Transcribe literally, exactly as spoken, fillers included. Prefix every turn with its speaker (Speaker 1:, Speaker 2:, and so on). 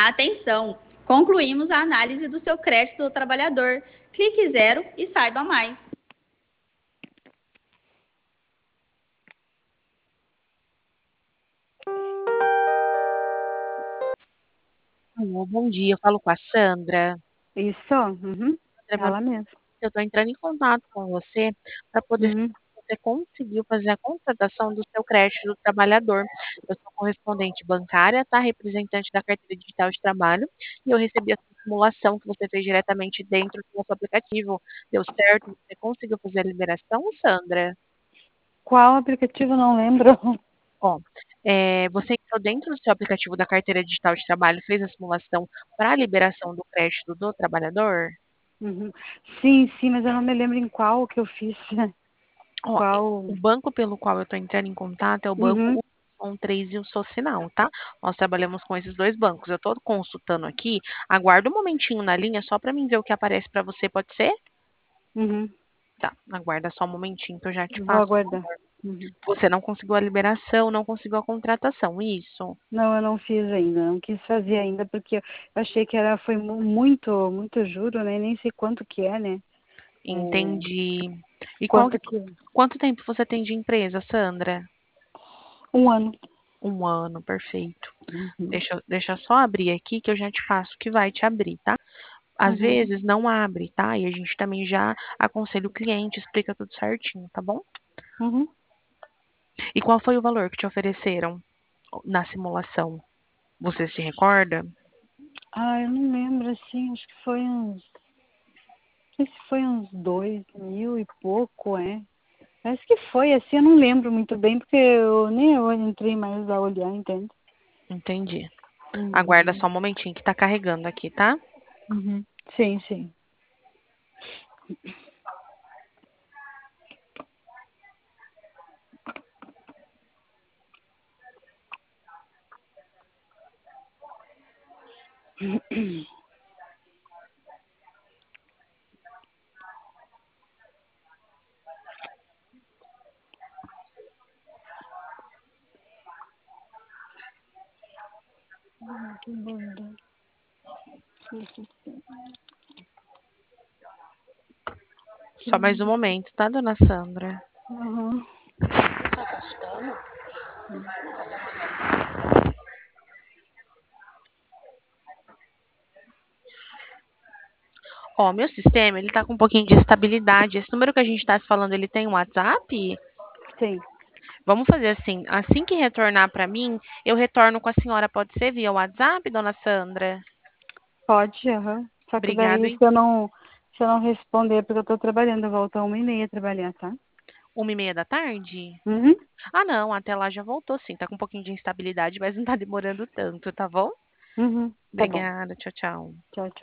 Speaker 1: Atenção! Concluímos a análise do seu crédito do trabalhador. Clique zero e saiba mais.
Speaker 2: Alô, bom dia, eu falo com a Sandra.
Speaker 3: Isso, uhum,
Speaker 2: Sandra, meu nome
Speaker 3: ela mesma.
Speaker 2: é- eu estou entrando em contato com você para poder saber
Speaker 3: Uhum.
Speaker 2: se você conseguiu fazer a contratação do seu crédito do trabalhador. Eu sou correspondente bancária, tá? Representante da carteira digital de trabalho, e eu recebi a sua simulação que você fez diretamente dentro do nosso aplicativo. Deu certo? Você conseguiu fazer a liberação, Sandra?
Speaker 3: Qual aplicativo? Não lembro.
Speaker 2: Ó, é, você entrou dentro do seu aplicativo da carteira digital de trabalho, fez a simulação para a liberação do crédito do trabalhador?
Speaker 3: Uhum. Sim, sim, mas eu não me lembro em qual que eu fiz.
Speaker 2: Ó,
Speaker 3: Qual?
Speaker 2: o banco pelo qual eu estou entrando em contato é o
Speaker 3: Uhum,
Speaker 2: banco um três e o Socinal, tá? Nós trabalhamos com esses dois bancos. Eu estou consultando aqui. Aguarda um momentinho na linha só para mim ver o que aparece para você, pode ser?
Speaker 3: uhum.
Speaker 2: Tá, aguarda só um momentinho que eu já te
Speaker 3: Vou
Speaker 2: passo.
Speaker 3: aguardar. Uhum.
Speaker 2: Você não conseguiu a liberação, não conseguiu a contratação, isso?
Speaker 3: Não, eu não fiz ainda, não quis fazer ainda, porque eu achei que era, foi mu- muito, muito juro, né? Nem sei quanto que é, né? O,
Speaker 2: Entendi. E qual,
Speaker 3: quanto que é.
Speaker 2: quanto tempo você tem de empresa, Sandra?
Speaker 3: Um ano.
Speaker 2: Um ano, perfeito.
Speaker 3: Uhum.
Speaker 2: Deixa, eu- deixa eu só abrir aqui que eu já te passo o que vai te abrir, tá? Às
Speaker 3: Uhum.
Speaker 2: vezes não abre, tá? E a gente também já aconselha o cliente, explica tudo certinho, tá bom?
Speaker 3: Uhum.
Speaker 2: E qual foi o valor que te ofereceram na simulação? Você se recorda?
Speaker 3: Ah, eu não lembro, assim, acho que foi uns, não sei se foi uns dois mil e pouco, é. Parece que foi, assim, eu não lembro muito bem, porque eu nem eu entrei mais a olhar, entende?
Speaker 2: Entendi. Aguarda
Speaker 3: Uhum.
Speaker 2: só um momentinho que tá carregando aqui, tá?
Speaker 3: Uhum. Sim, sim. Ah, que bunda.
Speaker 2: Só mais um momento, tá, dona Sandra?
Speaker 3: Uhum.
Speaker 2: Ó, meu sistema, ele tá com um pouquinho de estabilidade. Esse número que a gente tá se falando, ele tem um WhatsApp?
Speaker 3: Sim,
Speaker 2: Vamos fazer assim, assim que retornar para mim, eu retorno com a senhora, pode ser via WhatsApp, dona Sandra?
Speaker 3: pode, aham. Só que
Speaker 2: Obrigado,
Speaker 3: daí
Speaker 2: hein?
Speaker 3: se eu não, se eu não responder, é porque eu tô trabalhando, eu volto a uma e meia trabalhar, tá?
Speaker 2: Uma e meia da tarde?
Speaker 3: Uhum.
Speaker 2: Ah, não, até lá já voltou sim. Tá com um pouquinho de instabilidade, mas não tá demorando tanto, tá bom?
Speaker 3: Uhum. Tá bom.
Speaker 2: Obrigada, tchau, tchau.
Speaker 3: Tchau, tchau.